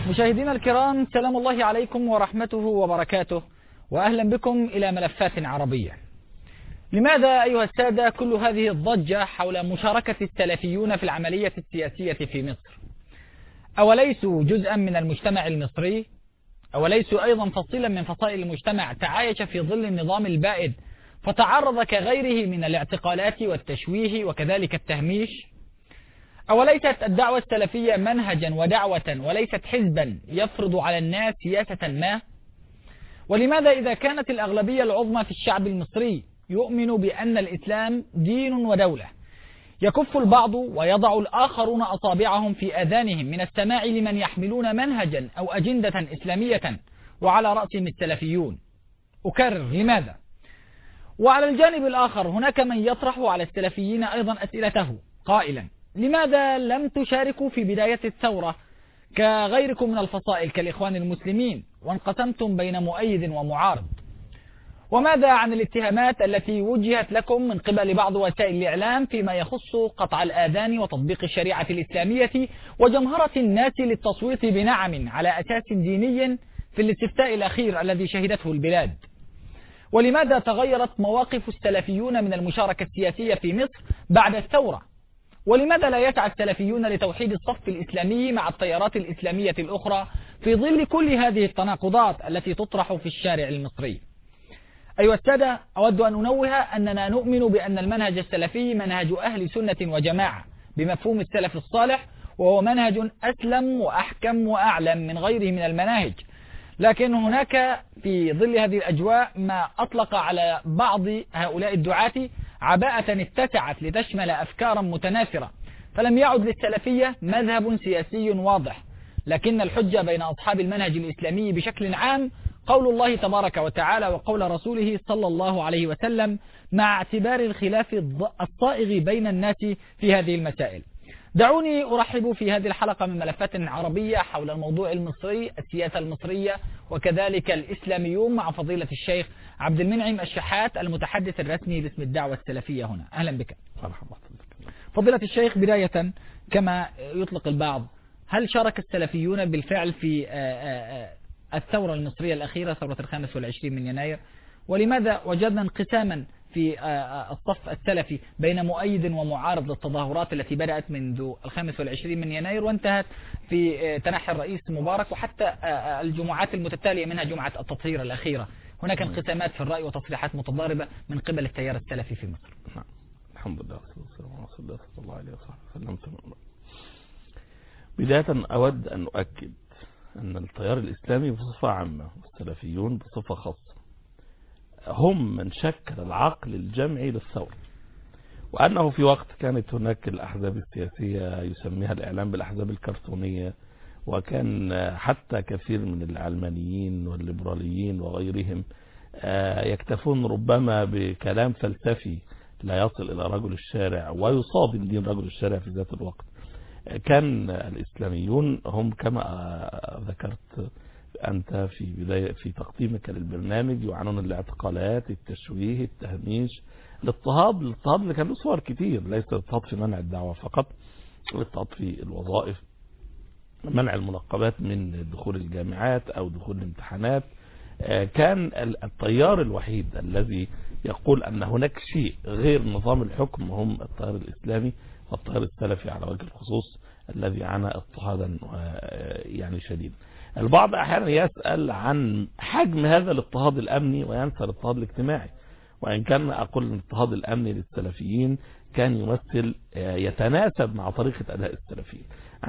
مشاهدينا الكرام، سلام الله عليكم ورحمته وبركاته، وأهلا بكم إلى ملفات عربية. لماذا أيها السادة كل هذه الضجة حول مشاركة السلفيون في العملية السياسية في مصر؟ أوليسوا جزءا من المجتمع المصري؟ أوليسوا أيضا فصيلا من فصائل المجتمع تعايش في ظل النظام البائد فتعرض كغيره من الاعتقالات والتشويه وكذلك التهميش؟ أوليست الدعوة السلفية منهجا ودعوة وليست حزبا يفرض على الناس سياسة ما؟ ولماذا إذا كانت الأغلبية العظمى في الشعب المصري يؤمن بأن الإسلام دين ودولة، يكف البعض ويضع الآخرون أصابعهم في آذانهم من السماع لمن يحملون منهجا أو أجندة إسلامية وعلى رأسهم السلفيون؟ أكرر، لماذا؟ وعلى الجانب الآخر هناك من يطرح على السلفيين أيضا أسئلته قائلا: لماذا لم تشاركوا في بداية الثورة كغيركم من الفصائل كالإخوان المسلمين وانقسمتم بين مؤيد ومعارض؟ وماذا عن الاتهامات التي وجهت لكم من قبل بعض وسائل الإعلام فيما يخص قطع الآذان وتطبيق الشريعة الإسلامية وجمهرة الناس للتصويت بنعم على أساس ديني في الاستفتاء الأخير الذي شهدته البلاد؟ ولماذا تغيرت مواقف السلفيون من المشاركة السياسية في مصر بعد الثورة؟ ولماذا لا يسعى السلفيون لتوحيد الصف الإسلامي مع التيارات الإسلامية الأخرى في ظل كل هذه التناقضات التي تطرح في الشارع المصري؟ أيها السادة، أود أن أنوه أننا نؤمن بأن المنهج السلفي منهج أهل سنة وجماعة بمفهوم السلف الصالح، وهو منهج أسلم وأحكم وأعلم من غيره من المناهج. لكن هناك في ظل هذه الأجواء ما أطلق على بعض هؤلاء الدعاة عباءة اتسعت لتشمل أفكارا متناثرة، فلم يعد للسلفية مذهب سياسي واضح، لكن الحجة بين أصحاب المنهج الإسلامي بشكل عام قول الله تبارك وتعالى وقول رسوله صلى الله عليه وسلم، مع اعتبار الخلاف الصائغ بين الناس في هذه المسائل. دعوني أرحب في هذه الحلقة من ملفات عربية حول الموضوع المصري، السياسة المصرية وكذلك الإسلاميون، مع فضيلة الشيخ عبد المنعم الشحات المتحدث الرسمي باسم الدعوة السلفية هنا. أهلا بك. فضيلة الشيخ، بداية كما يطلق البعض، هل شارك السلفيون بالفعل في الثورة المصرية الأخيرة، ثورة 25 من يناير؟ ولماذا وجدنا انقساما في الصف السلفي بين مؤيد ومعارض للتظاهرات التي بدأت منذ 25 من يناير وانتهت في تنحي الرئيس مبارك وحتى الجمعات المتتالية منها جمعة التطهير الأخيرة؟ هناك انقسامات في الرأي وتصريحات متضاربة من قبل التيار السلفي في مصر. الحمد لله والصلاة والسلام صلى الله عليه وسلم. بداية أود أن أؤكد أن التيار الإسلامي بصفة عامة والسلفيون بصفة خاصة هم من شكل العقل الجمعي للثورة، وأنه في وقت كانت هناك الأحزاب السياسية يسميها الإعلام بالأحزاب الكرتونية، وكان حتى كثير من العلمانيين والليبراليين وغيرهم يكتفون ربما بكلام فلسفي لا يصل إلى رجل الشارع ويصادم دين رجل الشارع في ذات الوقت. كان الإسلاميون هم كما ذكرت أنت في بداية في تقديمك للبرنامج يعنون الاعتقالات، التشويه، التهميش، الاضطهاد اللي كان له صور كتير، ليس الاضطهاد في منع الدعوة فقط، الاضطهاد في الوظائف، منع المنقبات من دخول الجامعات أو دخول الامتحانات. كان التيار الوحيد الذي يقول أن هناك شيء غير نظام الحكم هم التيار الإسلامي والتيار السلفي على وجه الخصوص، الذي عانى اضطهادا يعني شديد. البعض أحيانا يسأل عن حجم هذا الاضطهاد الأمني وينسى الاضطهاد الاجتماعي، وإن كان أقول الاضطهاد الأمني للسلفيين كان يمثل يتناسب مع طريقة أداء السلفيين.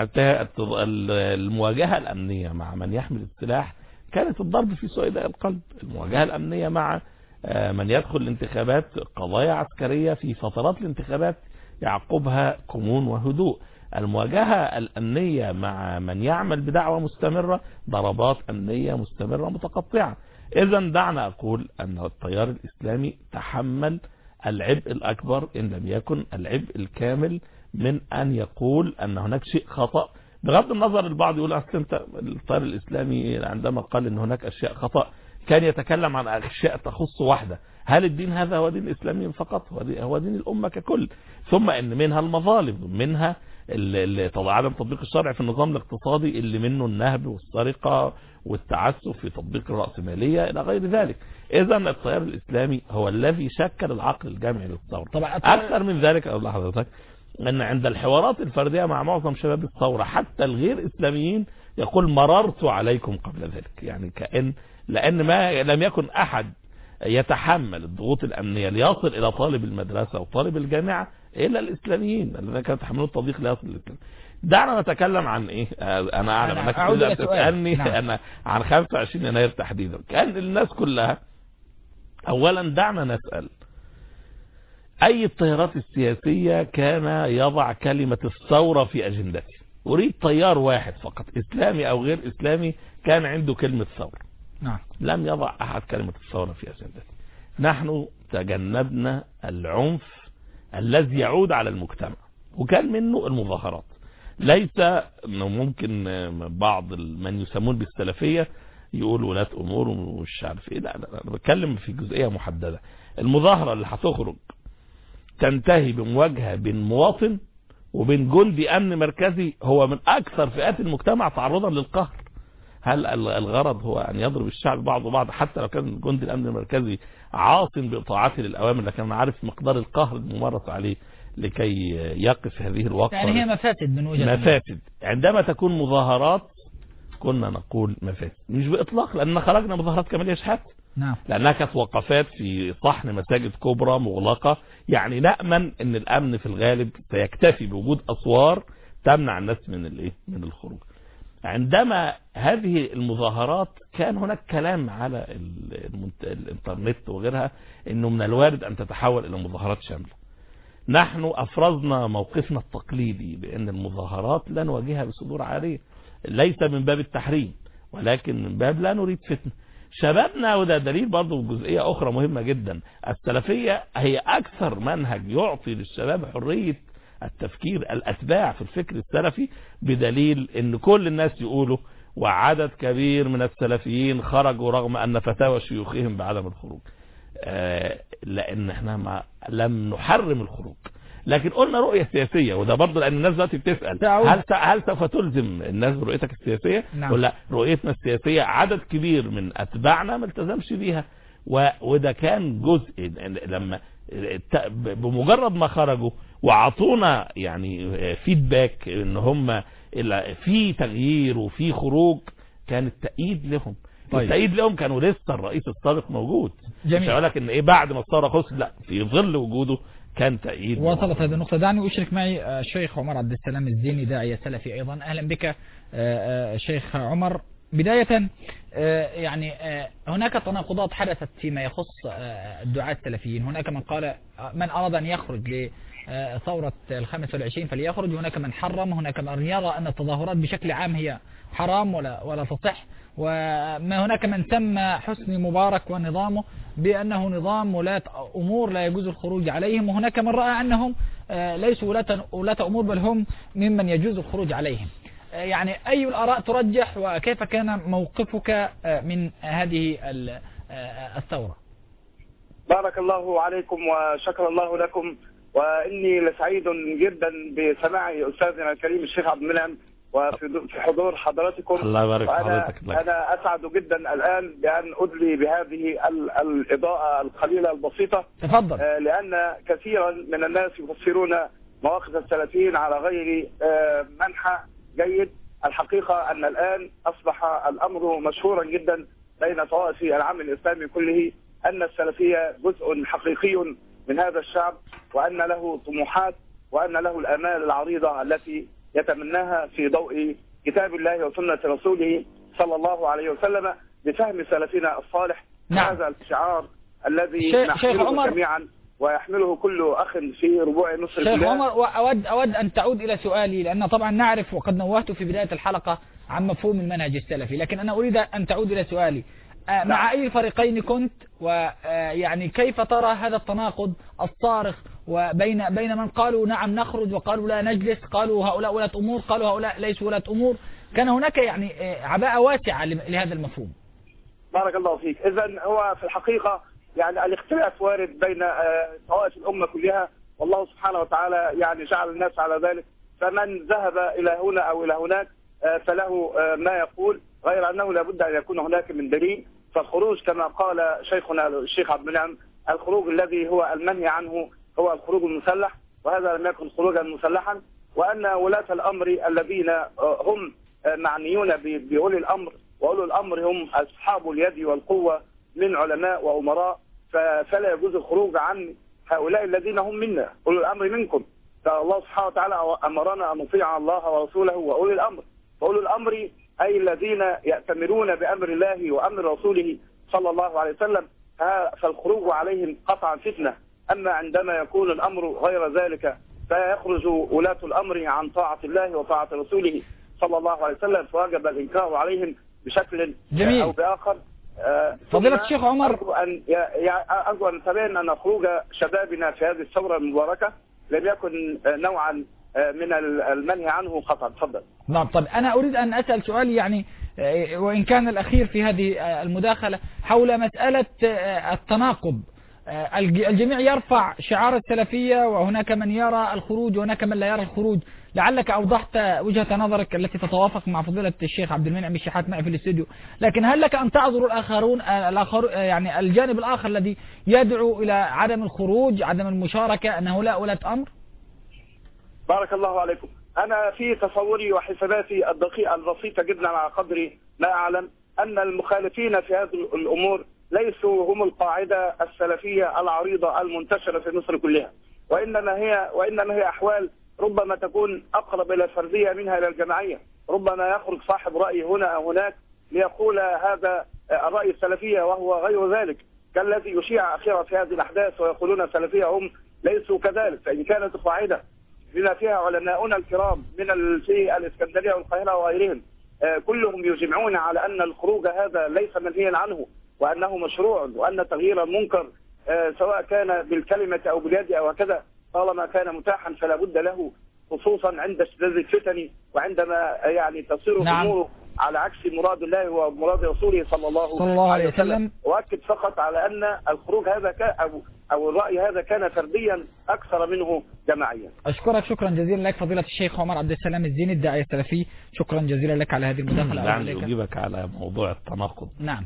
المواجهة الأمنية مع من يحمل السلاح كانت الضرب في سويداء القلب، المواجهة الأمنية مع من يدخل الانتخابات قضايا عسكرية في فترات الانتخابات يعقبها كمون وهدوء، المواجهة الأمنية مع من يعمل بدعوة مستمرة ضربات أمنية مستمرة متقطعة. إذا دعنا أقول أن التيار الإسلامي تحمل العبء الأكبر إن لم يكن العبء الكامل من أن يقول أن هناك شيء خطأ، بغض النظر البعض يقول أصل انت التيار الإسلامي عندما قال أن هناك أشياء خطأ كان يتكلم عن أشياء تخص وحده. هل الدين هذا هو دين الإسلامي فقط؟ هو دين الأمة ككل. ثم إن منها المظالم، منها عدم تطبيق الشرع في النظام الاقتصادي اللي منه النهب والسرقة والتعسف في تطبيق الرأسمالية إلى غير ذلك. إذا التيار الإسلامي هو الذي شكل العقل الجامعي للثورة. أكثر من ذلك أقول لحضرتك أن عند الحوارات الفردية مع معظم شباب الثورة حتى الغير إسلاميين يقول مررت عليكم قبل ذلك، يعني لأن ما لم يكن أحد يتحمل الضغوط الأمنية ليصل إلى طالب المدرسة وطالب الجامعة إلا الإسلاميين الذين كانوا يتحملون التضييق ليصل للإسلام. دعنا نتكلم عن إيه. أنا أعلم أنك تسألني أنا عن 25 يناير تحديدا. كان الناس كلها أولا دعنا نسأل أي التيارات السياسية كان يضع كلمة الثورة في أجندته. أريد تيار واحد فقط إسلامي أو غير إسلامي كان عنده كلمة ثورة. لم يضع أحد كلمة الثورة في أجندته. نحن تجنبنا العنف الذي يعود على المجتمع وكان منه المظاهرات. ليس ممكن بعض من يسمون بالسلفية يقول ولاة أمور ومش عارف إيه. لا أنا بتكلم في جزئية محددة. المظاهرة اللي هتخرج تنتهي بمواجهة بين مواطن وبين جندي أمن مركزي هو من أكثر فئات المجتمع تعرضا للقهر. هل الغرض هو أن يضرب الشعب بعض بعض حتى لو كان جندي الأمن المركزي عاصم بإطاعته للأوامر لكن عارف مقدار القهر الممارس عليه لكي يقف هذه الوقفة؟ يعني هي مفاسد من وجهة مفاسد. عندما تكون مظاهرات كنا نقول مفاسد مش بإطلاق لأننا خرجنا مظاهرات كمالية شحات. نعم. لأنها كانت وقفات في صحن مساجد كبرى مغلقة. يعني نأمن أن الأمن في الغالب سيكتفي بوجود أسوار تمنع الناس من الخروج. عندما هذه المظاهرات كان هناك كلام على الانترنت وغيرها انه من الوارد ان تتحول الى مظاهرات شاملة. نحن افرزنا موقفنا التقليدي بان المظاهرات لا نواجهها بصدور عارية، ليس من باب التحريم ولكن من باب لا نريد فتنة. شبابنا وده دليل برضو جزئية اخرى مهمة جدا. السلفية هي اكثر منهج يعطي للشباب حرية التفكير الأتباع في الفكر السلفي، بدليل ان كل الناس يقولوا وعدد كبير من السلفيين خرجوا رغم ان فتاوى شيوخهم بعدم الخروج. لان احنا لم نحرم الخروج لكن قلنا رؤية سياسية. وده برضه لان الناس دلوقتي بتسأل هل سوف تلزم الناس برؤيتك السياسية؟ نعم. ولا رؤيتنا السياسية عدد كبير من اتباعنا ما التزمش بيها. وده كان جزء لما بمجرد ما خرجوا وعطونا يعني فيدباك ان هم في تغيير وفي خروج كان التأييد لهم. طيب. التأييد لهم كانوا لسه الرئيس السابق موجود. جميل. مش هقول لك ان بعد ما الثوره خلصت، لا في ظل وجوده كان تأييد. وصلت هذه النقطة. دعني أشرك معي الشيخ عمر عبد السلام الزيني داعية سلفي أيضا. أهلا بك شيخ عمر. بداية يعني هناك تناقضات حدثت فيما يخص الدعاة السلفيين. هناك من قال من أراد أن يخرج لثورة 25 فليخرج، هناك من حرم، هناك من يرى أن التظاهرات بشكل عام هي حرام ولا تصح، وما هناك من سمى حسني مبارك ونظامه بأنه نظام ولاة أمور لا يجوز الخروج عليهم، وهناك من رأى أنهم ليسوا ولاة أمور بل هم ممن يجوز الخروج عليهم. يعني أي الآراء ترجح وكيف كان موقفك من هذه الثورة؟ بارك الله عليكم وشكر الله لكم، وإني لسعيد جدا بسماع أستاذنا الكريم الشيخ عبد المنعم وفي حضور حضراتكم. الله يبارك حضرتك. أنا أسعد جدا الآن بأن أدلي بهذه الإضاءة القليلة البسيطة. تفضل. لأن كثيرا من الناس يفسرون مواقف السلفيين على غير منحى جيد. الحقيقة أن الآن أصبح الأمر مشهورا جدا بين طوائف العمل الإسلامي كله أن السلفية جزء حقيقي من هذا الشعب، وأن له طموحات وأن له الآمال العريضة التي يتمناها في ضوء كتاب الله وسنة رسوله صلى الله عليه وسلم بفهم سلفنا الصالح. نعم. هذا الشعار الذي نحمله جميعا ويحمله كل أخ في ربوع نصر البلاد. شيخ عمر، أود أن تعود إلى سؤالي، لأن طبعا نعرف وقد نوهت في بداية الحلقة عن مفهوم المنهج السلفي، لكن أنا أريد أن تعود إلى سؤالي. مع أي الفريقين كنت، ويعني كيف ترى هذا التناقض الصارخ وبين من قالوا نعم نخرج وقالوا لا نجلس، قالوا هؤلاء ولاة أمور، قالوا هؤلاء ليسوا ولاة أمور؟ كان هناك يعني عباءة واسعة لهذا المفهوم. بارك الله فيك. إذن هو في الحقيقة يعني الاختلاف وارد بين طوائف الأمة كلها، والله سبحانه وتعالى يعني جعل الناس على ذلك فمن ذهب إلى هنا أو إلى هناك فله ما يقول، غير أنه لابد أن يكون هناك من دليل. فالخروج كما قال شيخنا الشيخ عبد المنعم، الخروج الذي هو المنهي عنه هو الخروج المسلح، وهذا لم يكن خروجا مسلحا. وأن ولاة الأمر الذين هم معنيون بأولي الأمر، وأولي الأمر هم أصحاب اليد والقوة من علماء وأمراء، فلا يجوز الخروج عن هؤلاء الذين هم منا، أولي الأمر منكم. فالله سبحانه وتعالى أمرنا أن نطيع الله ورسوله وأولي الأمر. وأولي الأمر أي الذين يأتمرون بأمر الله وأمر رسوله صلى الله عليه وسلم، فالخروج عليهم قطعا فتنة. أما عندما يكون الأمر غير ذلك فيخرج ولاة الأمر عن طاعة الله وطاعة رسوله صلى الله عليه وسلم، فوجب الإنكار عليهم بشكل جميل. أو بآخر. فضيلة الشيخ عمر، أرجو أن تبين أن خروج شبابنا في هذه الثورة المباركة لم يكن نوعا من المنهي عنه قطعا. تفضل. نعم. طب أنا أريد أن أسأل سؤال يعني وإن كان الأخير في هذه المداخلة حول مسألة التناقض. الجميع يرفع شعار السلفية وهناك من يرى الخروج وهناك من لا يرى الخروج. لعلك أوضحت وجهة نظرك التي تتوافق مع فضيلة الشيخ عبد المنعم الشحات معي في الاستوديو، لكن هل لك أن تعذر الآخرون يعني الجانب الآخر الذي يدعو إلى عدم الخروج، عدم المشاركة، أن هؤلاء ولاة أمر؟ بارك الله عليكم. أنا في تصوري وحساباتي البسيطة جدا على قدر ما أعلم أن المخالفين في هذه الأمور ليسوا هم القاعدة السلفية العريضة المنتشرة في مصر كلها، وإنما هي أحوال ربما تكون أقرب إلى الفردية منها إلى الجماعية. ربما يخرج صاحب رأي هنا أو هناك ليقول هذا الرأي السلفية وهو غير ذلك، كالذي يشيع أخيرا في هذه الأحداث ويقولون السلفية هم ليسوا كذلك. فإن كانت القاعدة بما فيها علماؤنا الكرام من في الإسكندرية والقاهرة وغيرهم كلهم يجمعون على أن الخروج هذا ليس منهيا عنه، وأنه مشروع، وأن تغيير المنكر سواء كان بالكلمة أو باليد أو هكذا طالما كان متاحا فلا بد له، خصوصا عند اشتداد الفتن وعندما يعني تصير الأمور على عكس مراد الله ومراد رسوله صلى الله عليه وسلم. وأكد فقط على أن الخروج هذا أو الرأي هذا كان فرديا أكثر منه جماعيا. أشكرك شكرا جزيلا لك فضيلة الشيخ عمر عبد السلام الزيني الداعية السلفي، شكرا جزيلا لك على هذه المداخلة. يعني أجيبك على موضوع التناقض. نعم.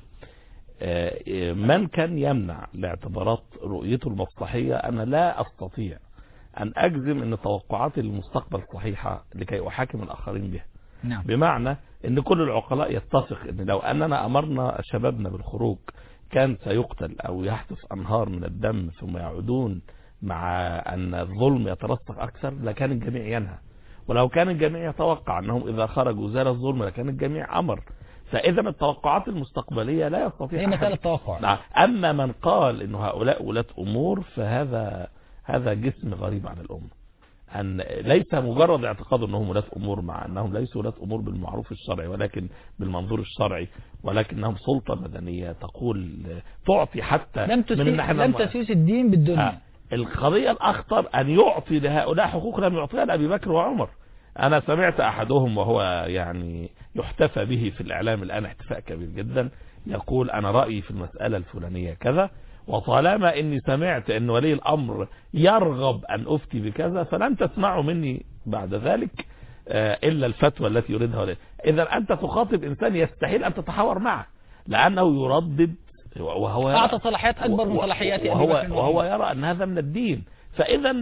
من كان يمنع لاعتبارات رؤيته المصلحية، أنا لا أستطيع أن أجزم أن توقعاتي للمستقبل صحيحة لكي أحاكم الآخرين بها. نعم. بمعنى أن كل العقلاء يتفق أن لو أننا أمرنا شبابنا بالخروج كان سيقتل أو يحدث أنهار من الدم ثم يعودون مع أن الظلم يترسخ أكثر لكان الجميع ينهى، ولو كان الجميع يتوقع أنهم إذا خرجوا زال الظلم لكان الجميع أمر. فإذا التوقعات المستقبلية لا يستطيع هي مسألة توقع. نعم. أما من قال أنه هؤلاء ولاة أمور فهذا جسم غريب عن الأمة، أن ليس مجرد اعتقاد أنهم ولاة أمور مع أنهم ليسوا ولاة أمور بالمعروف الشرعي ولكن بالمنظور الشرعي، ولكنهم سلطة مدنية تقول تعطي حتى لم تسوس الدين بالدنيا. القضية الأخطر أن يعطي لهؤلاء حقوق لم يعطيها لأبي بكر وعمر. أنا سمعت أحدهم وهو يعني يحتفى به في الإعلام الآن احتفاء كبير جدا، يقول أنا رأيي في المسألة الفلانية كذا، وطالما إني سمعت أن ولي الأمر يرغب أن أفتي بكذا فلن تسمعوا مني بعد ذلك إلا الفتوى التي يريدها. إذا أنت تخاطب إنسان يستحيل أن تتحاور معه لأنه يردد وهو أعطى صلاحيات أكبر من صلاحياته وهو يرى أن هذا من الدين. فإذا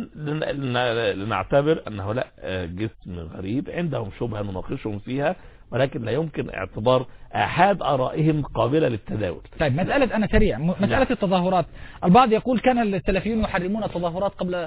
لنعتبر أن هؤلاء جسم غريب عندهم شبهة نناقشهم فيها، ولكن لا يمكن اعتبار أحد آرائهم قابلة للتداول. طيب مسألة أنا سريع، مسألة التظاهرات. البعض يقول كان السلفيون يحرمون التظاهرات قبل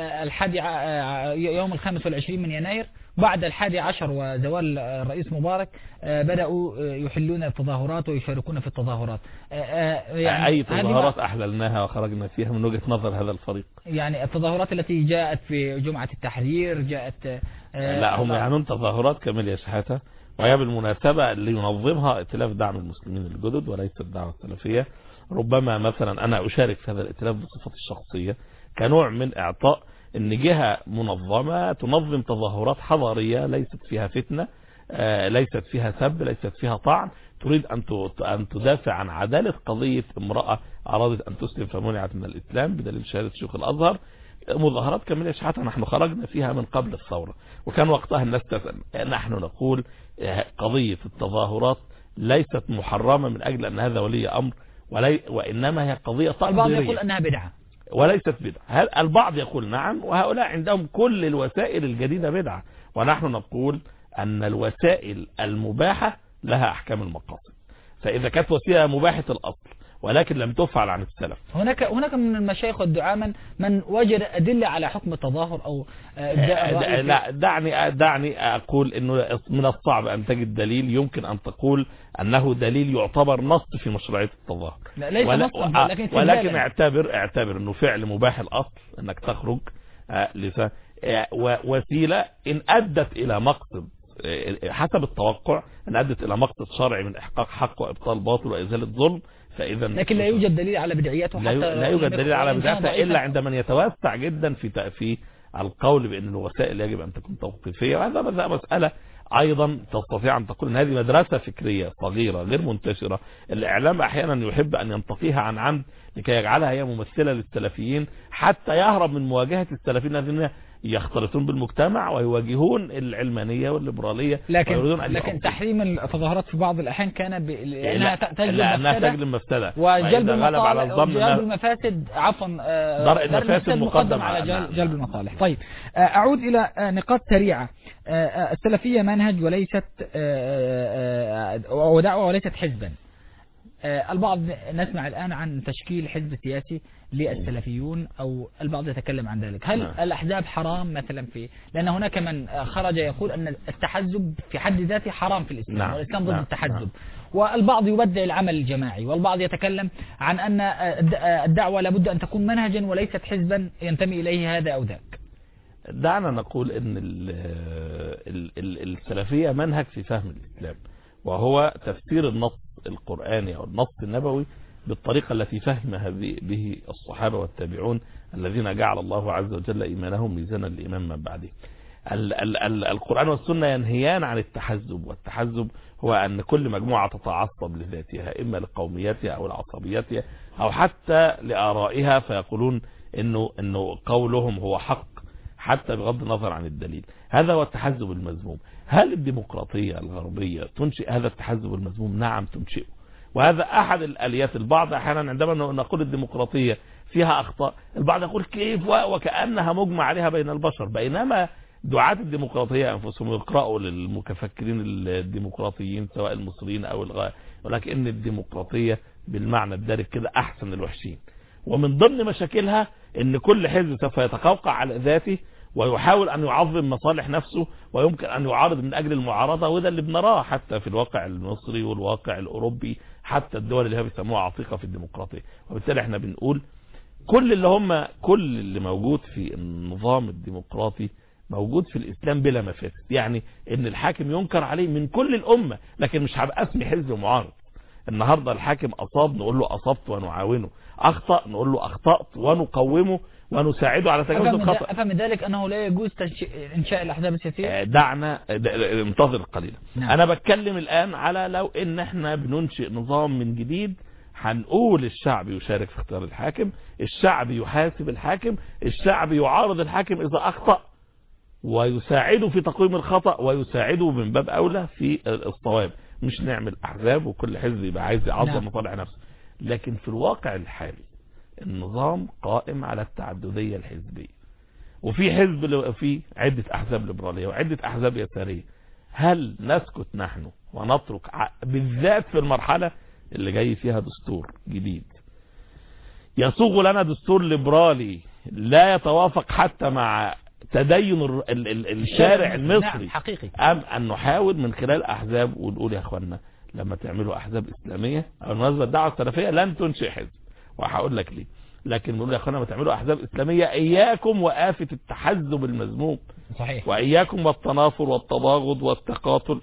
يوم 25 من يناير، بعد 11 وزوال الرئيس مبارك بدأوا يحلون التظاهرات ويشاركون في التظاهرات. يعني أي تظاهرات أحللناها وخرجنا فيها من وجهة نظر هذا الفريق؟ يعني التظاهرات التي جاءت في جمعة التحرير جاءت لا هم يعنون تظاهرات كامل يا شحاتة، وهي بالمناسبة اللي ينظمها ائتلاف دعم المسلمين الجدد وليس الدعوة السلفية. ربما مثلا أنا أشارك في هذا الائتلاف بصفتي الشخصية كنوع من إعطاء إن جهة منظمة تنظم تظاهرات حضارية ليست فيها فتنة، ليست فيها سب، ليست فيها طعن، تريد أن تدافع عن عدالة قضية امرأة أرادت أن تسلم فمنعت من الإسلام بدليل شهادة شيوخ الأزهر، مظاهرات كاملة شحاتة نحن خرجنا فيها من قبل الثورة، وكان وقتها الناس تسأل. نحن نقول قضية التظاهرات ليست محرمة من أجل أن هذا ولي أمر، وإنما هي قضية تقديرية. البعض يقول أنها بدعة وليست بدعة، البعض يقول نعم، وهؤلاء عندهم كل الوسائل الجديدة بدعة، ونحن نقول أن الوسائل المباحة لها أحكام المقاصد. فإذا كانت وسيلة مباحة الأصل ولكن لم تفعل عن السلف. هناك من المشايخ والدعاء من وجد أدلة على حكم التظاهر أو لا، دعني أقول أنه من الصعب أن تجد دليل يمكن أن تقول أنه دليل يعتبر نص في مشروعية التظاهر. ليس نصا، ولكن اعتبر أنه فعل مباح الأصل أنك تخرج وسيلة إن أدت إلى مقصد حسب التوقع، أن أدت إلى مقصد شرعي من إحقاق حق وإبطال باطل وإزالة ظلم، فإذا لكن لا يوجد دليل على بدعيته. لا يوجد دليل على بدعيته إلا عند من يتوسع جدا في القول بأن الوسائل يجب أن تكون توقيفية. وهذا مسألة أيضا تستطيع أن تقول أن هذه مدرسة فكرية صغيرة غير منتشرة، الإعلام أحيانا يحب أن ينتقيها عن عمد لكي يجعلها هي ممثلة للسلفيين، حتى يهرب من مواجهة السلفيين الذين يختلطون بالمجتمع ويواجهون العلمانية والليبرالية. لكن تحريم التظاهرات في بعض الأحيان كان لأنها تجلب مفسدة وجلب المفاسد، عفوا درء المفاسد مقدم على جلب المصالح. طيب أعود إلى نقاط سريعة. السلفية منهج وليست ودعوة وليست حزبا. البعض نسمع الآن عن تشكيل حزب سياسي للسلفيون، أو البعض يتكلم عن ذلك. هل الأحزاب حرام مثلا لأن هناك من خرج يقول أن التحزب في حد ذاته حرام في الإسلام، والإسلام ضد التحزب. والبعض يبدع العمل الجماعي، والبعض يتكلم عن أن الدعوة لابد أن تكون منهجا وليست حزبا ينتمي إليه هذا أو ذاك. دعنا نقول أن السلفية منهج في فهم الإسلام، وهو تفسير النص القرآني أو النص النبوي بالطريقة التي فهم به الصحابة والتابعون الذين جعل الله عز وجل إيمانهم ميزانا لإيمان من بعده. القرآن والسنة ينهيان عن التحزب، والتحزب هو أن كل مجموعة تتعصب لذاتها، إما لقوميتها أو لعصبيتها أو حتى لآرائها، فيقولون إنه قولهم هو حق حتى بغض النظر عن الدليل. هذا هو التحزب المذموم. هل الديمقراطية الغربية تنشئ هذا التحزب المذموم؟ نعم تنشئه، وهذا أحد الآليات. البعض أحيانا عندما نقول الديمقراطية فيها أخطاء، البعض يقول كيف وكأنها مجمع عليها بين البشر، بينما دعاة الديمقراطية أنفسهم يقرأوا للمكفكرين الديمقراطيين سواء المصريين أو ولكن الديمقراطية بالمعنى الدارج كده أحسن الوحشين. ومن ضمن مشاكلها ان كل حزب سوف يتقوقع على ذاته ويحاول ان يعظم مصالح نفسه، ويمكن ان يعارض من اجل المعارضة، وده اللي بنراه حتى في الواقع المصري والواقع الاوروبي، حتى الدول اللي هي بيسموها عتيقة في الديمقراطية. وبالتالي احنا بنقول كل اللي موجود في النظام الديمقراطي موجود في الاسلام بلا مفاسد. يعني ان الحاكم ينكر عليه من كل الامة، لكن مش هبقى اسمي حزب معارض. النهاردة الحاكم أصاب نقول له أصبت ونعاونه، أخطأ نقول له أخطأت ونقومه ونساعده على تجاوز الخطأ. أفهم ذلك أنه لا يجوز إنشاء الأحزاب السياسية؟ دعنا انتظر قليلا. نعم. أنا بتكلم الآن على لو إن احنا بننشئ نظام من جديد، هنقول الشعب يشارك في اختيار الحاكم، الشعب يحاسب الحاكم، الشعب يعارض الحاكم إذا أخطأ ويساعده في تقويم الخطأ ويساعده من باب أولى في الصواب. مش نعمل أحزاب وكل حزب يبقى عايز يعظم مصالح نفسه. لكن في الواقع الحالي النظام قائم على التعددية الحزبية، وفي حزب في عدة أحزاب ليبرالية وعدة أحزاب يسارية. هل نسكت نحن ونترك بالذات في المرحلة اللي جاي فيها دستور جديد يصوغ لنا دستور ليبرالي لا يتوافق حتى مع تدين الشارع المصري حقيقي، أم أن نحاول من خلال أحزاب ونقول يا أخوانا لما تعملوا أحزاب إسلامية أو بالنسبة الدعوة السلفية لن تنشئ حزب، وهقول لك ليه. لكن نقول يا أخوانا لما تعملوا أحزاب إسلامية إياكم وآفة التحزب المذموم، صحيح، وإياكم والتنافر والتباغض والتقاتل.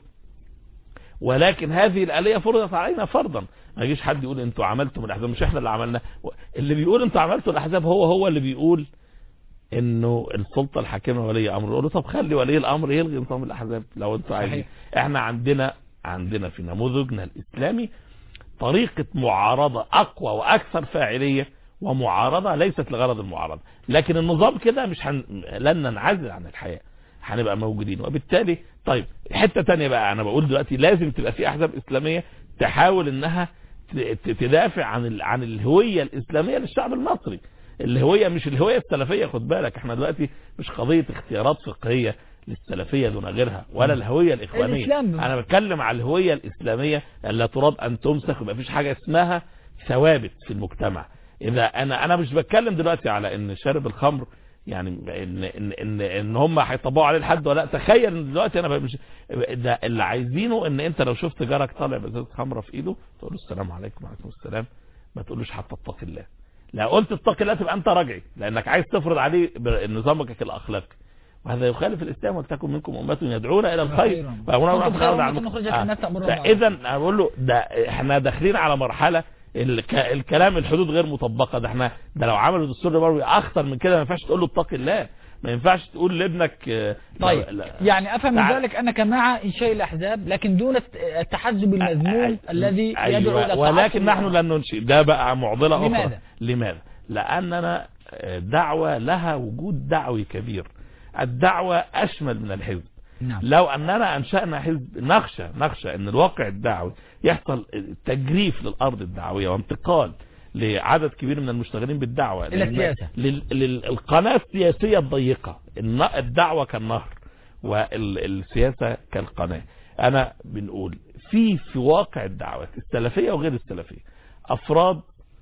ولكن هذه الآلية فرضت علينا فرضا. ما يجيش حد يقول انتوا عملتوا الأحزاب، مش احنا اللي عملنا. اللي بيقول انتوا عملتوا الأحزاب هو اللي بيقول انه السلطة الحاكمة ولي امر. يقولوا طب خلي ولي الامر يلغي نظام الاحزاب لو انتوا عايزين. احنا عندنا في نموذجنا الاسلامي طريقة معارضة اقوى واكثر فاعلية، ومعارضة ليست لغرض المعارضة، لكن النظام كده مش لن ننعزل عن الحياة، هنبقى موجودين. وبالتالي طيب حتة تانية بقى، انا بقول دلوقتي لازم تبقى في احزاب اسلامية تحاول انها تدافع عن الهوية الاسلامية للشعب المصري. الهوية مش الهوية السلفية، خد بالك احنا دلوقتي مش قضية اختيارات فقهية للسلفية دون غيرها، ولا الهوية الإخوانية. أنا بتكلم على الهوية الإسلامية التي تراد أن تمسك، وما فيش حاجة اسمها ثوابت في المجتمع. إذا أنا مش بتكلم دلوقتي على إن شارب الخمر يعني إن هم هيطبقوا عليه الحد ولا. تخيل إن دلوقتي أنا مش ده اللي عايزينه، إن أنت لو شفت جارك طالع بإزازة خمرة في إيده تقول له السلام عليكم. وعليكم السلام. ما تقولوش حتى اتق الله. لو قلت اتق الله تبقى أنت راجعي، لأنك عايز تفرض عليه نظامك الأخلاقي، وهذا يخالف الإسلام. ولتكن منكم أمة يدعون إلى الخير. إذا أقول له ده احنا داخلين على مرحلة الكلام الحدود غير مطبقة. ده لو عملوا دستور نبوي أخطر من كده. ما ينفعش تقول له اتق الله، ما ينفعش تقول لابنك. طيب يعني أفهم من ذلك أنك مع إنشاء الأحزاب لكن دون التحزب المذموم الذي يدعو إلى التعصب. ولكن نحن لن ننشئ. ده بقى معضلة أخرى. لماذا؟ لأننا دعوة لها وجود دعوي كبير. الدعوة أشمل من الحزب. نعم. لو أننا أنشأنا حزب نخشى أن الواقع الدعوي يحصل تجريف للأرض الدعوية وانتقال لعدد كبير من المشتغلين بالدعوة إلى السياسة، للقناة السياسية الضيقة. الدعوة كالنهر والسياسة كالقناة. أنا بنقول في واقع الدعوات السلفية وغير السلفية أفراد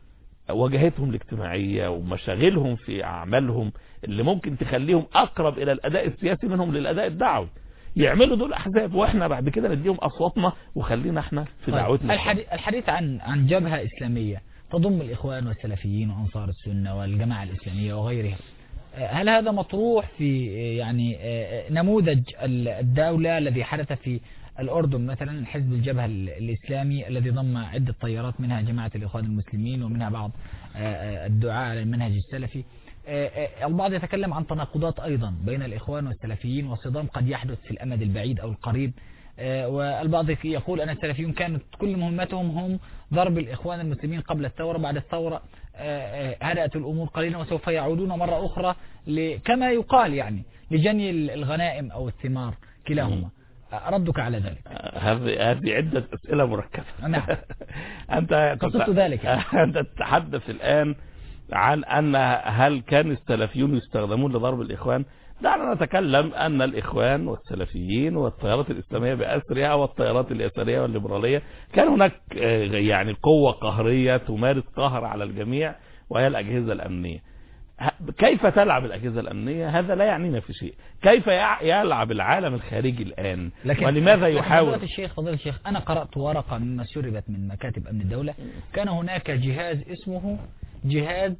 واجهتهم الاجتماعية ومشاغلهم في أعمالهم اللي ممكن تخليهم أقرب إلى الأداء السياسي منهم للأداء الدعوي، يعملوا دول أحزاب وإحنا بعد كده نديهم أصواتنا وخلينا إحنا في دعوتنا. الحديث عن جبهة إسلامية تضم الإخوان والسلفيين وأنصار السنة والجماعة الإسلامية وغيرها، هل هذا مطروح في يعني نموذج الدولة الذي حدث في الأردن مثلا، حزب الجبهة الإسلامي الذي ضم عدة تيارات منها جماعة الإخوان المسلمين ومنها بعض الدعاء على المنهج السلفي؟ البعض يتكلم عن تناقضات أيضا بين الإخوان والسلفيين وصدام قد يحدث في الأمد البعيد أو القريب، والبعض يقول أن السلفيون كانت كل مهمتهم هم ضرب الإخوان المسلمين قبل الثورة، بعد الثورة هدأت الأمور قليلا وسوف يعودون مرة أخرى كما يقال يعني لجني الغنائم أو الثمار كلاهما. ردك على ذلك؟ هذه عدة أسئلة مركبة. نعم. أنت قصدت ذلك. أنت تتحدث الآن عن أن هل كان السلفيون يستخدمون لضرب الإخوان؟ دعنا نتكلم أن الإخوان والسلفيين والتيارات الإسلامية بأسرها والتيارات اليسارية والليبرالية كان هناك يعني قوة قهرية تمارس قهر على الجميع وهي الأجهزة الأمنية. كيف تلعب الأجهزة الأمنية هذا لا يعنينا في شيء. كيف يلعب العالم الخارجي الآن ولماذا يحاول؟ فضيلة الشيخ أنا قرأت ورقة مما سربت من مكاتب أمن الدولة، كان هناك جهاز اسمه جهاز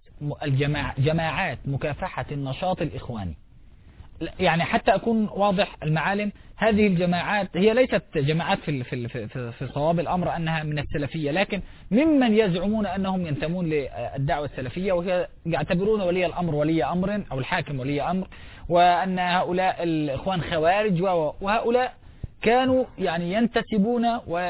جماعات مكافحة النشاط الإخواني. يعني حتى أكون واضح المعالم، هذه الجماعات هي ليست جماعات في صواب الأمر أنها من السلفية، لكن ممن يزعمون أنهم ينتمون للدعوة السلفية، وهي يعتبرون ولي الأمر ولي أمر أو الحاكم ولي أمر، وأن هؤلاء الإخوان خوارج، وهؤلاء كانوا يعني ينتسبون